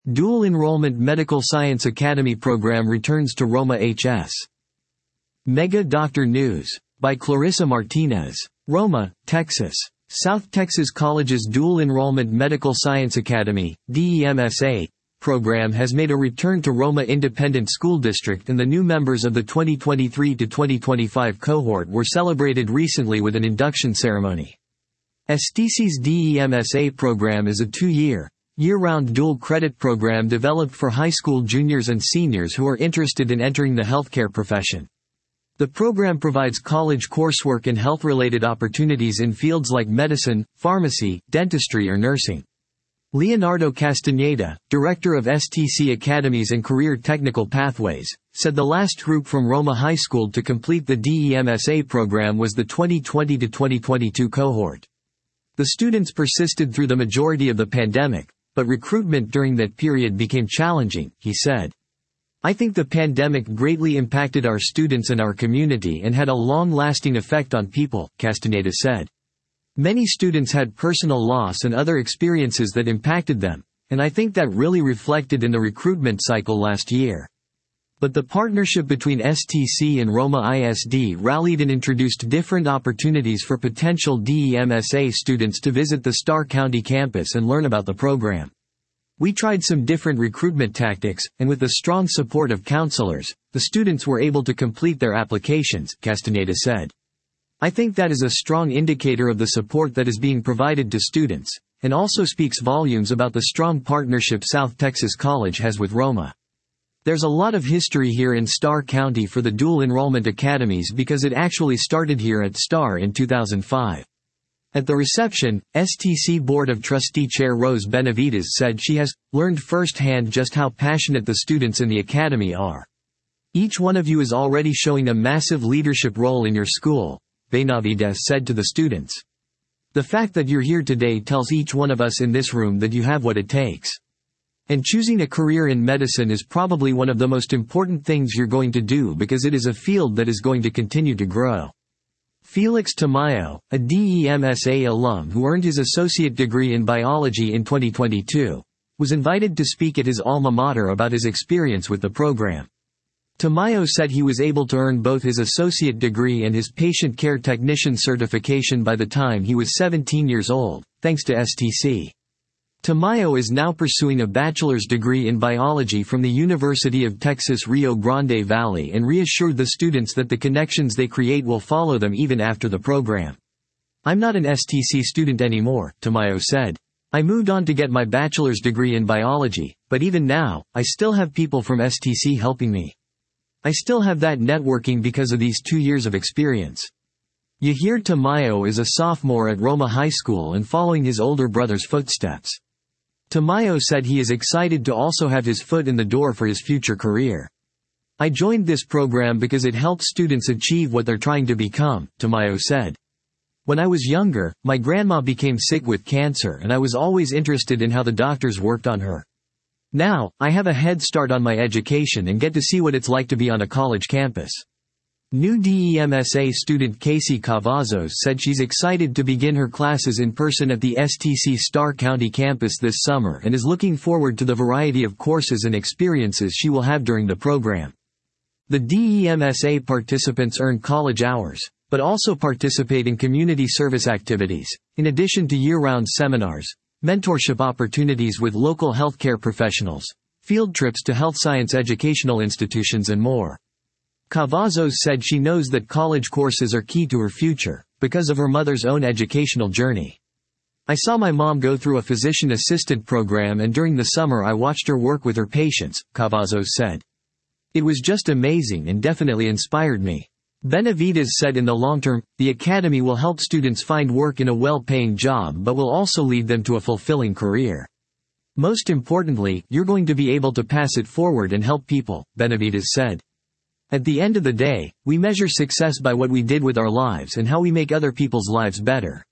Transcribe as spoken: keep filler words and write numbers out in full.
Dual Enrollment Medical Science Academy program returns to Roma H S. Mega Doctor News. By Clarissa Martinez. Roma, Texas. South Texas College's Dual Enrollment Medical Science Academy, D E M S A, program has made a return to Roma Independent School District, and the new members of the twenty twenty-three to twenty twenty-five cohort were celebrated recently with an induction ceremony. S T C's D E M S A program is a two-year, year-round dual credit program developed for high school juniors and seniors who are interested in entering the healthcare profession. The program provides college coursework and health-related opportunities in fields like medicine, pharmacy, dentistry or nursing. Leonardo Castaneda, director of S T C Academies and Career Technical Pathways, said the last group from Roma High School to complete the D E M S A program was the twenty twenty to twenty twenty-two cohort. The students persisted through the majority of the pandemic, but recruitment during that period became challenging, he said. I think the pandemic greatly impacted our students and our community and had a long-lasting effect on people, Castaneda said. Many students had personal loss and other experiences that impacted them, and I think that really reflected in the recruitment cycle last year. But the partnership between S T C and Roma I S D rallied and introduced different opportunities for potential D E M S A students to visit the Starr County campus and learn about the program. We tried some different recruitment tactics, and with the strong support of counselors, the students were able to complete their applications, Castaneda said. I think that is a strong indicator of the support that is being provided to students, and also speaks volumes about the strong partnership South Texas College has with Roma. There's a lot of history here in Starr County for the dual enrollment academies because it actually started here at Starr in two thousand five. At the reception, S T C Board of Trustee Chair Rose Benavides said she has learned firsthand just how passionate the students in the academy are. Each one of you is already showing a massive leadership role in your school, Benavides said to the students. The fact that you're here today tells each one of us in this room that you have what it takes. And choosing a career in medicine is probably one of the most important things you're going to do because it is a field that is going to continue to grow. Felix Tamayo, a D E M S A alum who earned his associate degree in biology in twenty twenty-two, was invited to speak at his alma mater about his experience with the program. Tamayo said he was able to earn both his associate degree and his patient care technician certification by the time he was seventeen years old, thanks to S T C. Tamayo is now pursuing a bachelor's degree in biology from the University of Texas Rio Grande Valley and reassured the students that the connections they create will follow them even after the program. I'm not an S T C student anymore, Tamayo said. I moved on to get my bachelor's degree in biology, but even now, I still have people from S T C helping me. I still have that networking because of these two years of experience. Yahir Tamayo is a sophomore at Roma High School and following his older brother's footsteps. Tamayo said he is excited to also have his foot in the door for his future career. I joined this program because it helps students achieve what they're trying to become, Tamayo said. When I was younger, my grandma became sick with cancer and I was always interested in how the doctors worked on her. Now, I have a head start on my education and get to see what it's like to be on a college campus. New D E M S A student Casey Cavazos said she's excited to begin her classes in person at the S T C Starr County campus this summer and is looking forward to the variety of courses and experiences she will have during the program. The D E M S A participants earn college hours, but also participate in community service activities, in addition to year-round seminars, mentorship opportunities with local healthcare professionals, field trips to health science educational institutions and more. Cavazos said she knows that college courses are key to her future, because of her mother's own educational journey. I saw my mom go through a physician assistant program and during the summer I watched her work with her patients, Cavazos said. It was just amazing and definitely inspired me. Benavides said in the long term, the academy will help students find work in a well-paying job but will also lead them to a fulfilling career. Most importantly, you're going to be able to pass it forward and help people, Benavides said. At the end of the day, we measure success by what we did with our lives and how we make other people's lives better.